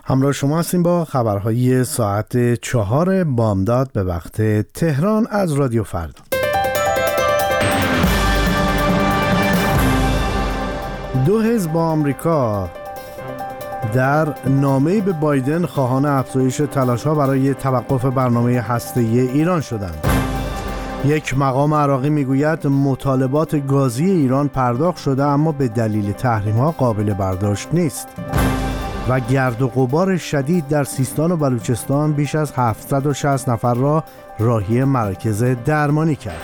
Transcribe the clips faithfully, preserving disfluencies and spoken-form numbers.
همراه شما هستیم با خبرهای ساعت چهار بامداد به وقت تهران از رادیو فردا. دو حزب آمریکا در نامه‌ای به بایدن خواهان افزایش تلاش‌ها برای توقف برنامه هسته‌ای ایران شدند. یک مقام عراقی میگوید مطالبات گازی ایران پرداخت شده اما به دلیل تحریم‌ها قابل برداشت نیست. و گرد و غبار شدید در سیستان و بلوچستان بیش از هفتصد و شصت نفر را راهی مراکز درمانی کرد.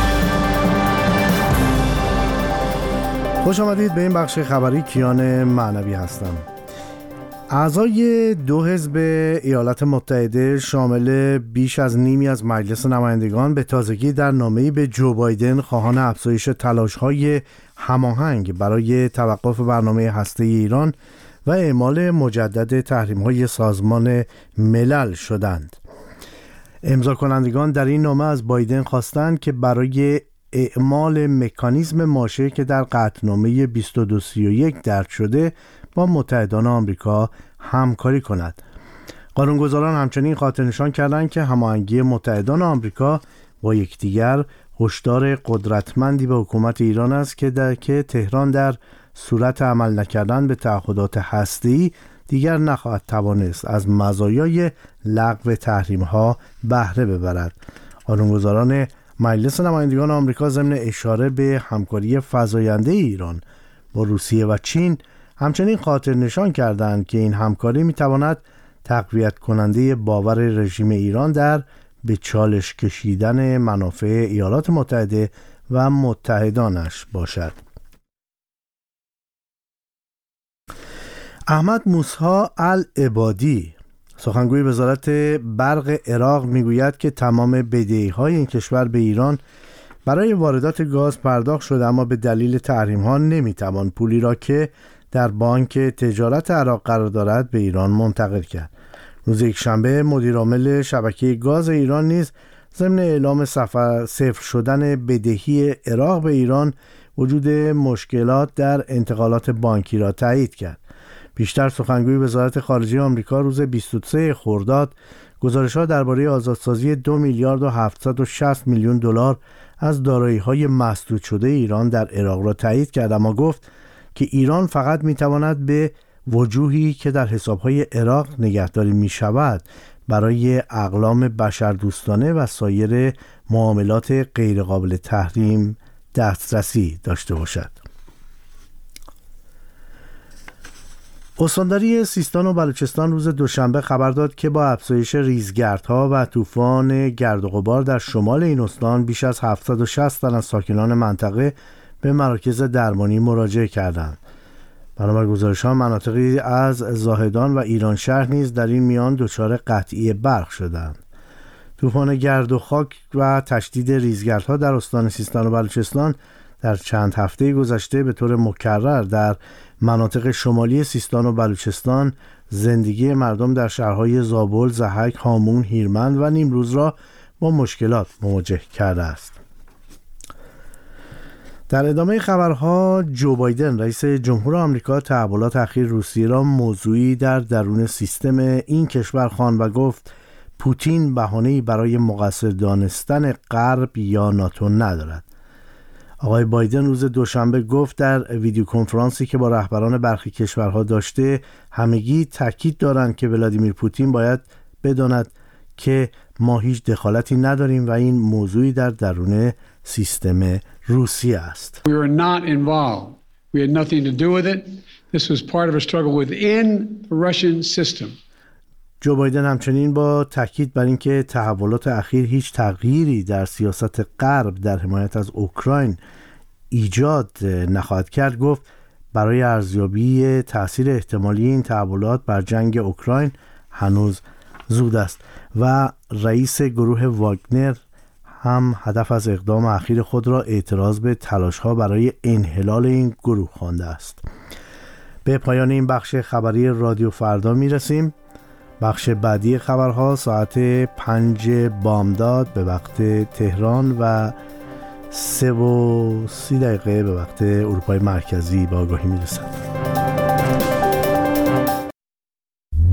خوش آمدید به این بخش خبری. کیان معنوی هستم. اعضای دو حزب ایالات متحده شامل بیش از نیمی از مجلس نمایندگان به تازگی در نامه‌ای به جو بایدن خواهان افزایش تلاش‌های هماهنگ برای توقف برنامه هسته‌ای ایران و اعمال مجدد تحریم‌های سازمان ملل شدند. امضا کنندگان در این نامه از بایدن خواستند که برای اعمال مکانیزم ماشه که در قطعنامه بیست و دو سی و یک درج شده با متحدان آمریکا همکاری کند. قانونگذاران همچنین خاطرنشان کردند که هماهنگی متحدان آمریکا با یکدیگر هشدار قدرتمندی به حکومت ایران است که در که تهران در صورت عمل نکردن به تعهدات هسته‌ای دیگر نخواهد توانست از مزایای لغو تحریم‌ها بهره ببرد. قانونگذاران مجلس نمایندگان آمریکا ضمن اشاره به همکاری فزاینده ایران با روسیه و چین همچنین خاطر نشان کردند که این همکاری می‌تواند تقویت کننده باور رژیم ایران در به چالش کشیدن منافع ایالات متحده و متحدانش باشد. احمد موسی العبادی سخنگوی وزارت برق عراق میگوید که تمام بدهی‌های این کشور به ایران برای واردات گاز پرداخت شده اما به دلیل تحریم‌ها نمیتوان پولی را که در بانک تجارت عراق قرار دارد به ایران منتقل کرد. روز یکشنبه مدیرعامل شبکه گاز ایران نیز ضمن اعلام صفر شدن بدهی عراق به ایران وجود مشکلات در انتقالات بانکی را تایید کرد. بیشتر سخنگوی وزارت خارجه آمریکا روز بیست و سوم خرداد گزارش‌ها درباره آزادسازی دو میلیارد و هفتصد و شصت میلیون دلار از دارایی‌های مسدود شده ایران در عراق را تایید کرد، اما گفت که ایران فقط می‌تواند به وجوهی که در حساب‌های عراق نگهداری می‌شود برای اقلام بشردوستانه و سایر معاملات غیرقابل تحریم دسترسی داشته باشد. استانداری سیستان و بلوچستان روز دوشنبه خبر داد که با افزایش ریزگردها و طوفان گرد و غبار در شمال این استان بیش از هفتصد و شصت تن از ساکنان منطقه به مراکز درمانی مراجعه کردند. بنابر گزارش‌ها مناطقی از زاهدان و ایران شهر نیز در این میان دچار قطعی برق شدند. طوفان گرد و خاک و تشدید ریزگردها در استان سیستان و بلوچستان در چند هفته گذشته به طور مکرر در مناطق شمالی سیستان و بلوچستان زندگی مردم در شهرهای زابل، ضحک، هامون، هیرمند و نیمروز را با مشکلات مواجه کرده است. در ادامه خبرها، جو بایدن رئیس جمهور آمریکا تحولات اخیر روسیه را موضوعی در درون سیستم این کشور خواند و گفت پوتین بهانه‌ای برای مقصر دانستن غرب یا ناتو ندارد. آقای بایدن روز دوشنبه گفت در ویدیو کنفرانسی که با رهبران برخی کشورها داشته همگی تاکید دارند که ولادیمیر پوتین باید بداند که ما هیچ دخالتی نداریم و این موضوعی در درون سیستم روسیه است. We were not involved. We had nothing to do with it. This was part of a struggle within the Russian system. جو بایدن همچنین با تاکید بر اینکه تحولات اخیر هیچ تغییری در سیاست غرب در حمایت از اوکراین ایجاد نخواهد کرد گفت برای ارزیابی تأثیر احتمالی این تحولات بر جنگ اوکراین هنوز زود است و رئیس گروه واگنر هم هدف از اقدام اخیر خود را اعتراض به تلاش‌ها برای انحلال این گروه خوانده است. به پایان این بخش خبری رادیو فردا میرسیم. بخش بعدی خبرها ساعت پنج بامداد به وقت تهران و سه و سی دقیقه به وقت اروپای مرکزی به آگاهی میرسد.